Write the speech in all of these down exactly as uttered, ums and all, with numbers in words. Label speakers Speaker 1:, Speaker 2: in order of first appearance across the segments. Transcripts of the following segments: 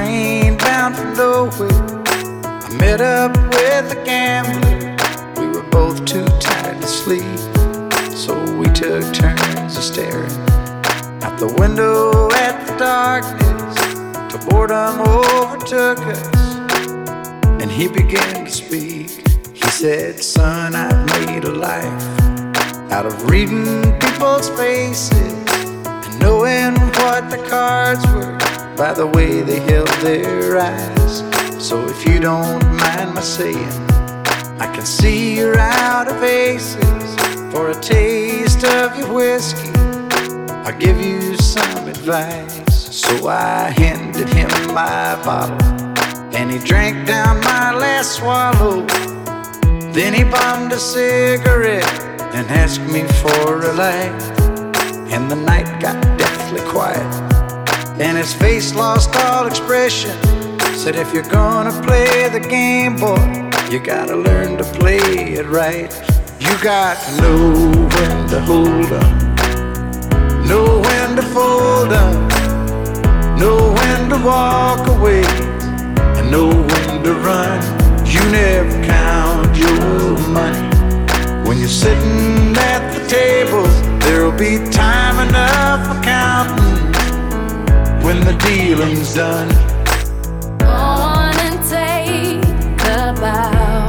Speaker 1: train bound for nowhere. I met up with a gambler. We were both too tired to sleep, so we took turns of staring out the window at the darkness till boredom overtook us, and he began to speak. He said, "Son, I've made a life out of reading people's faces and knowing what the cards were by the way they held their eyes. So if you don't mind my saying, I can see you're out of aces. For a taste of your whiskey, I'll give you some advice." So I handed him my bottle, and he drank down my last swallow. Then he bummed a cigarette and asked me for a light. And the night got deathly quiet, and his face lost all expression. Said, "If you're gonna play the game, boy, you gotta learn to play it right. You got to know when to hold up, know when to fold up, know when to walk away, and know when to run. You never count your money when you're sitting at the table. There'll be time enough for counting when the dealing's done."
Speaker 2: On and take a bow.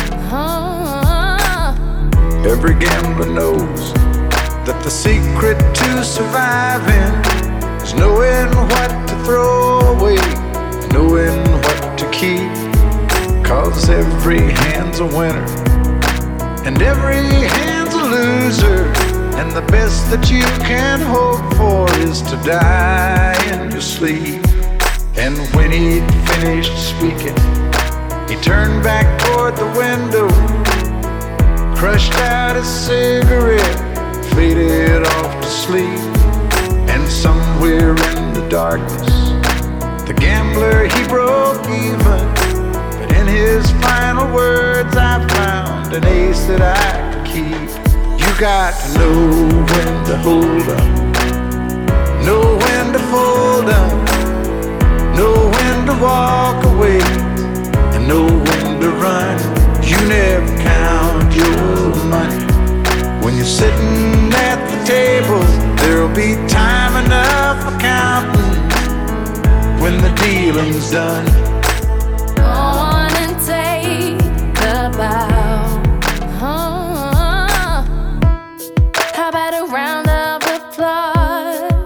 Speaker 2: Oh.
Speaker 1: Every gambler knows that the secret to surviving is knowing what to throw away, knowing what to keep. 'Cause every hand's a winner and every hand's a loser, and the best that you can hope for is to die in your sleep. And when he'd finished speaking, he turned back toward the window, crushed out his cigarette, faded off to sleep. And somewhere in the darkness, the gambler, he broke even. But in his final words, I found an ace that I could keep. You got to know when to hold up, know when to fold up, know when to walk away, and know when to run. You never count your money when you're sitting at the table. There'll be time enough for counting when the dealing's done.
Speaker 2: On and take a bow. Oh. How about a round of applause?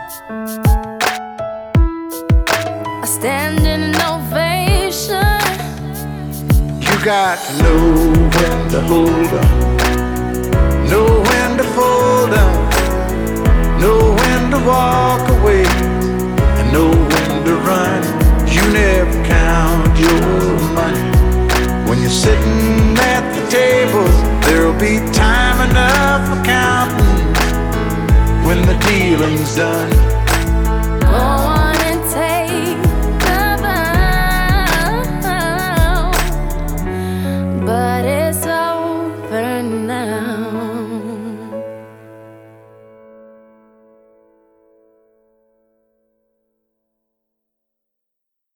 Speaker 2: A standing ovation.
Speaker 1: You got to know when to hold up, know when to fold up, know when to walk away, and know when to run.